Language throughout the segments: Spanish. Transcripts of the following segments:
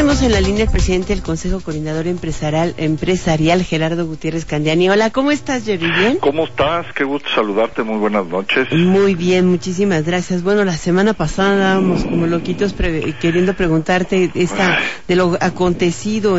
tenemos en la línea el presidente del Consejo Coordinador Empresarial, Gerardo Gutiérrez Candiani. Hola, ¿cómo estás, Jerry? ¿Bien? ¿Cómo estás? Qué gusto saludarte, muy buenas noches. Muy bien, muchísimas gracias. Bueno, la semana pasada andábamos como loquitos queriendo preguntarte de lo acontecido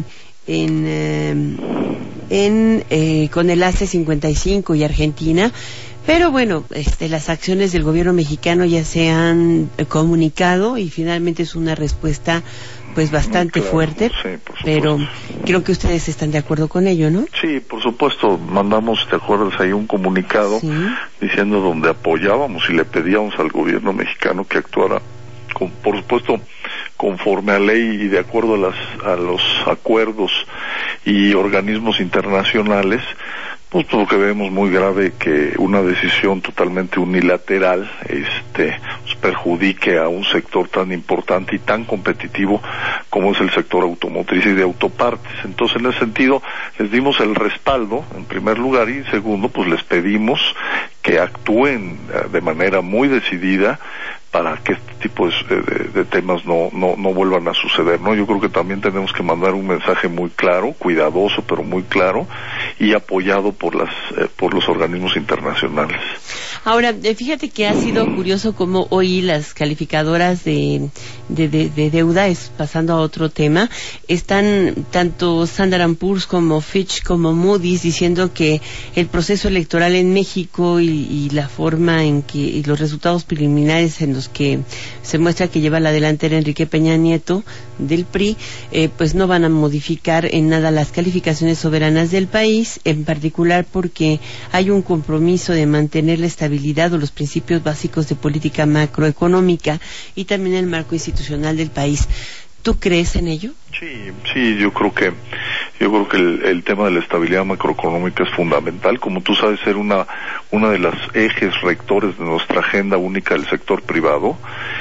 con el AC-55 y Argentina. Pero bueno, las acciones del gobierno mexicano ya se han comunicado y finalmente es una respuesta pues bastante fuerte, sí, pero creo que ustedes están de acuerdo con ello, ¿no? Sí, por supuesto, mandamos, ¿te acuerdas? Ahí un comunicado diciendo donde apoyábamos y le pedíamos al gobierno mexicano que actuara, por supuesto, conforme a ley y de acuerdo a los acuerdos y organismos internacionales. Pues porque vemos muy grave que una decisión totalmente unilateral perjudique a un sector tan importante y tan competitivo como es el sector automotriz y de autopartes. Entonces, en ese sentido, les dimos el respaldo, en primer lugar, y en segundo, pues les pedimos que actúen de manera muy decidida para que este tipo de temas no vuelvan a suceder, ¿no? Yo creo que también tenemos que mandar un mensaje muy claro, cuidadoso, pero muy claro, y apoyado por los organismos internacionales. Ahora, fíjate que ha sido curioso cómo hoy las calificadoras de deuda, pasando a otro tema, están tanto Standard & Poor's como Fitch como Moody's diciendo que el proceso electoral en México y la forma en que y los resultados preliminares en los que se muestra que lleva la delantera Enrique Peña Nieto del PRI, pues no van a modificar en nada las calificaciones soberanas del país, en particular porque hay un compromiso de mantener la estabilidad o los principios básicos de política macroeconómica y también el marco institucional del país. ¿Tú crees en ello? Sí, yo creo que el tema de la estabilidad macroeconómica es fundamental. Como tú sabes, ser una de las ejes rectores de nuestra agenda única del sector privado,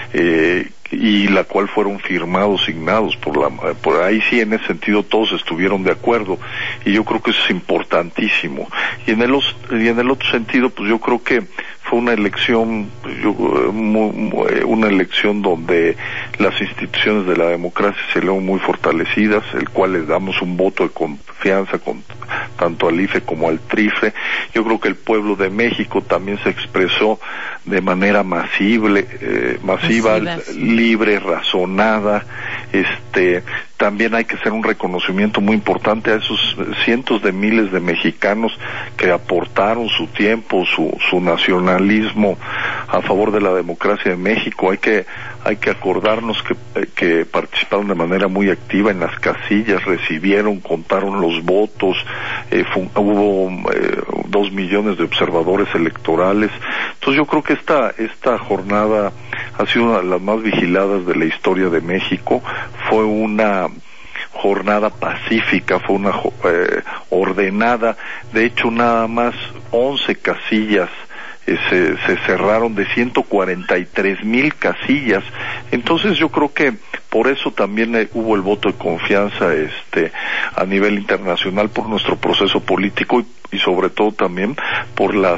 y la cual fueron signados por ahí sí, en ese sentido todos estuvieron de acuerdo, y yo creo que eso es importantísimo. Y en el otro sentido, pues yo creo que fue una elección donde las instituciones de la democracia se vieron muy fortalecidas, el cual les damos un voto de confianza tanto al IFE como al TRIFE. Yo creo que el pueblo de México también se expresó de manera masiva, libre, razonada. También hay que hacer un reconocimiento muy importante a esos cientos de miles de mexicanos que aportaron su tiempo, su nacionalismo a favor de la democracia de México. Hay que acordarnos que participaron de manera muy activa en las casillas, contaron los votos, hubo 2 millones de observadores electorales. Entonces yo creo que esta jornada ha sido una de las más vigiladas de la historia de México. Fue una jornada pacífica, fue una ordenada. De hecho, nada más 11 casillas se cerraron de 143,000 casillas. Entonces yo creo que por eso también hubo el voto de confianza a nivel internacional por nuestro proceso político y sobre todo también por las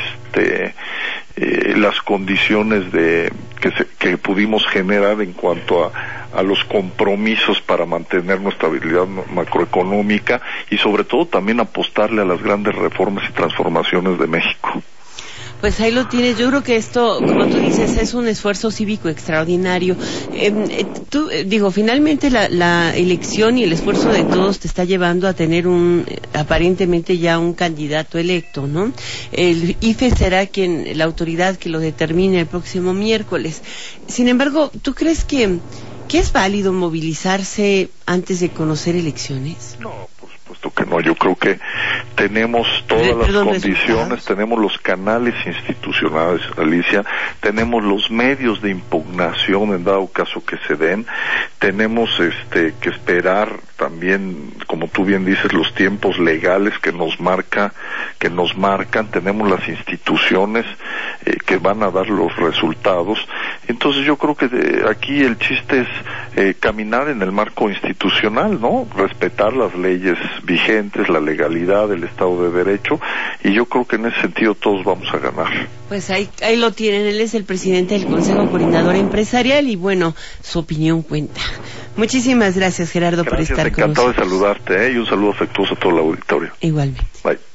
condiciones que pudimos generar en cuanto a los compromisos para mantener nuestra estabilidad macroeconómica y sobre todo también apostarle a las grandes reformas y transformaciones de México. Pues ahí lo tienes. Yo creo que esto, como tú dices, es un esfuerzo cívico extraordinario. Finalmente la elección y el esfuerzo de todos te está llevando a tener aparentemente ya un candidato electo, ¿no? El IFE será la autoridad que lo determine el próximo miércoles. Sin embargo, ¿tú crees que es válido movilizarse antes de conocer elecciones? No, por supuesto que no. Yo creo que tenemos todas las condiciones, tenemos los canales institucionales, Alicia, tenemos los medios de impugnación en dado caso que se den, tenemos que esperar también, como tú bien dices, los tiempos legales que nos marcan, tenemos las instituciones que van a dar los resultados. Entonces yo creo que aquí el chiste es caminar en el marco institucional, ¿no? Respetar las leyes vigentes, la legalidad, el Estado de Derecho, y yo creo que en ese sentido todos vamos a ganar. Pues ahí lo tienen, él es el presidente del Consejo Coordinador Empresarial y bueno, su opinión cuenta. Muchísimas gracias, Gerardo, por estar con nosotros. Encantado de saludarte, y un saludo afectuoso a todo el auditorio. Igualmente. Bye.